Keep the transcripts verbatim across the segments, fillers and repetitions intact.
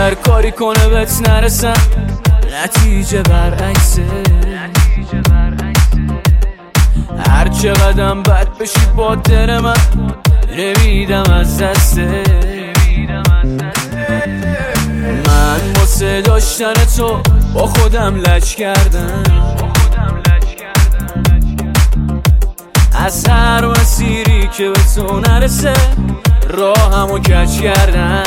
هر کاری کنه بهت نرسم، نتیجه برعکسه. هر چقدرم بد بشی با دل من، نمیدم از دسته. من واسه داشتن تو با خودم لج کردم، از هر مسیری که به تو نرسه راهمو کج کردم.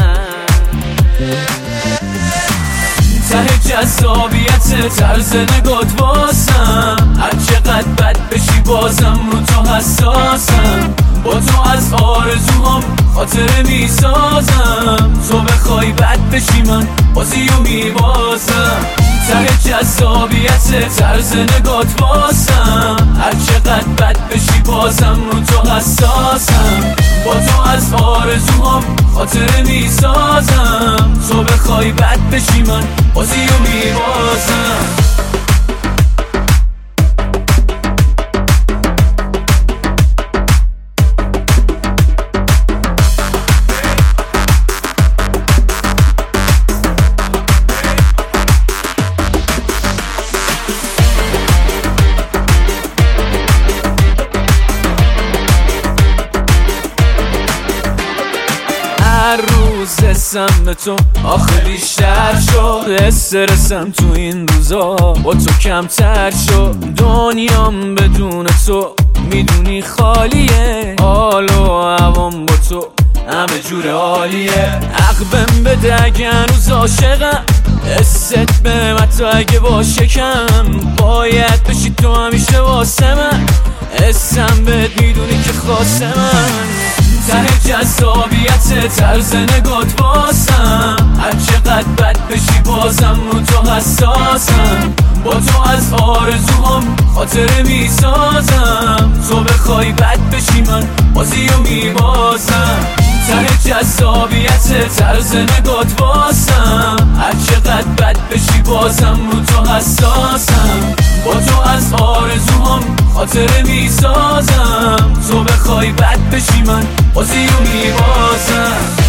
ته جذابیت طرز نگات واسم، هر چقدر بد بشی بازم رو تو حساسم. با تو از آرزوهام خاطره میسازم، تو بخوای بد بشی من بازیو میبازم. ته جذابیت طرز نگات واسم، هر چقدر بد بشی بازم رو تو حساسم. با تو از آرزوهام خاطره میسازم، تو بخوای بد بشی من بازیو میبازم. هر روز حسم به تو آخه بیشتر شد، استرسم تو این روزا با تو کمتر شد. دنیام بدون تو میدونی خالیه، حال و هوام با تو همه جور عالیه. عقبم بده اگه هنوز عاشقم، حست به من تو اگه با شکم باید بشی تو همیشه واسه من. حسم بهت میدونی که خاصه من. ته جذابیت طرز نگات واسم، هر چقدر بد بشی بازم رو تو حساسم. با تو از آرزوهام خاطره میسازم، تو بخوای بد بشی من بازیو میبازم. ته جذابیت طرز نگات واسم، هر چقدر بد بشی بازم رو تو حساسم. با تو از آرزوهام خاطره میسازم، تو بخوای بد بشی من بازیو میبازم.